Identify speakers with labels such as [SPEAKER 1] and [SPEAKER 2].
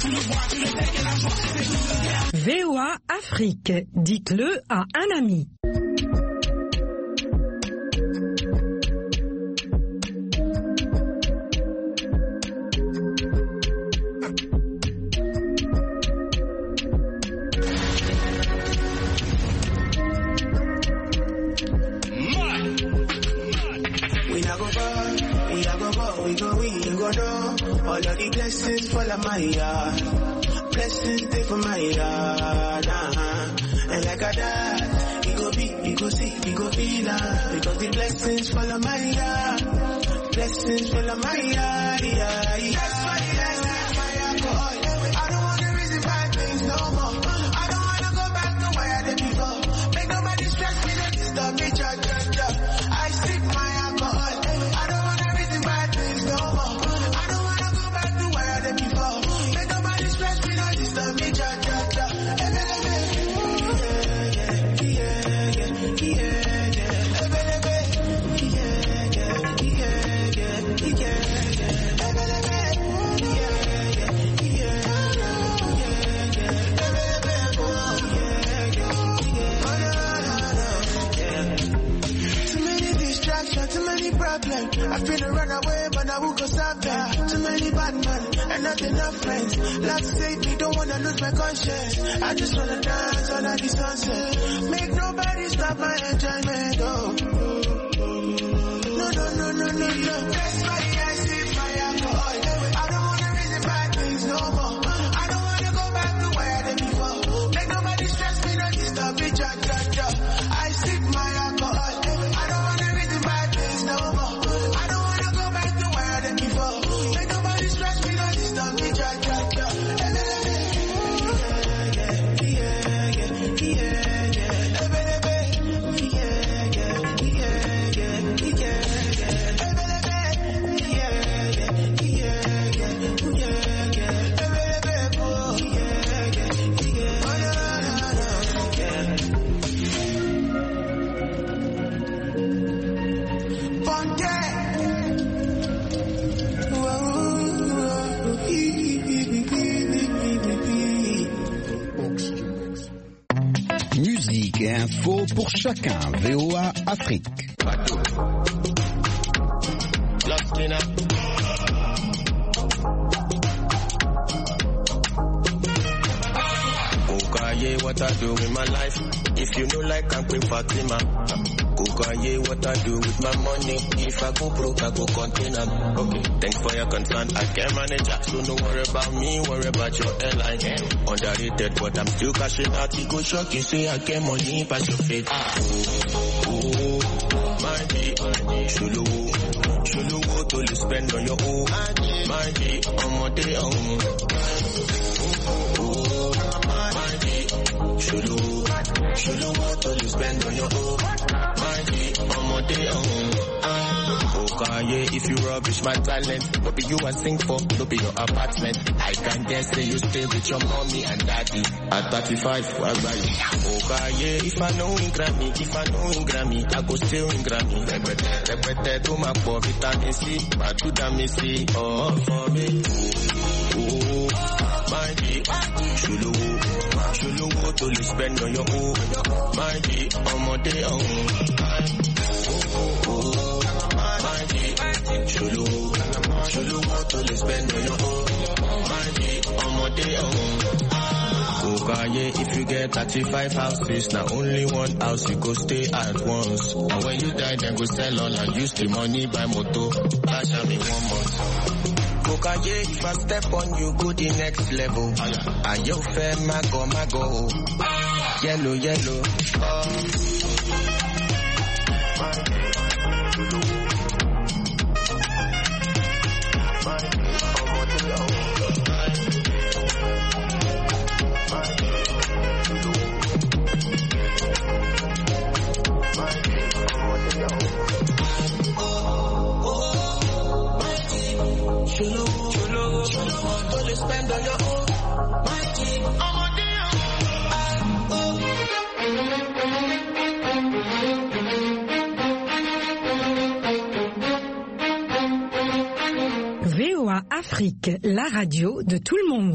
[SPEAKER 1] VOA Afrique, dites-le à un ami.
[SPEAKER 2] All of the blessings fall on my yard. Blessings stay for my yard. And like a dad, you go be, you go see, you go feel that. Because the blessings fall on my yard. Blessings fall on my yard. Yeah, yeah. That's why I see my alcohol. I don't want to reason bad things no more. I don't want to go back to where I did before. Make nobody stress me, don't disturb me, cha. I sip my alcohol. I don't want to reason bad things no more. I feel to run away, but I will go stop there. Too many bad men and not enough friends. Love save me, don't wanna lose my conscience. I just wanna dance under the sunset. Make nobody stop my enjoyment. Oh, no. That's why I sip my alcohol. I don't wanna reason bad things no more. I don't wanna go back to where I did before. Make nobody stress me, don't disturb me, cha. I sip my alcohol. I don't wanna reason bad things no more.
[SPEAKER 3] Musique et info pour chacun. VOA Afrique.
[SPEAKER 4] Kukaye, what I do with my life. If you know like I'm Queen Fatima. Kukaye, what I do with my money. If I go broke, I go container. Okay, thanks for your concern. I can manage it. So don't worry about me, worry about your airline. Underrated, but I'm still cashing out. You go shock, you say I get money, pass your faith. My G, Shulu, to spend on your own. My G, on my day on. My G, Shulu, to spend on your own. My G, on my day on. Okay, if you rubbish my talent, no be you I sing for, no be your apartment. I can guess that you stay with your mommy and daddy. At 35, why buy you? Okay, if I know in Grammy, I go still in Grammy. Repete to my poor vitamin C, but to the missy, oh for me. My G, Shulu, to spend on your own. My G, on my day on. Shulu, to spend on your own. My G, on my day on. Kukaye, if you get 35 houses, now only one house you go stay at once. And when you die, then go sell all and use the money buy moto. Cash me 1 month. Kukaye, if I step on you, go the next level. And you fair, mago. Yellow. Spend on your own. My team,
[SPEAKER 1] VOA Afrique, la radio de tout le monde.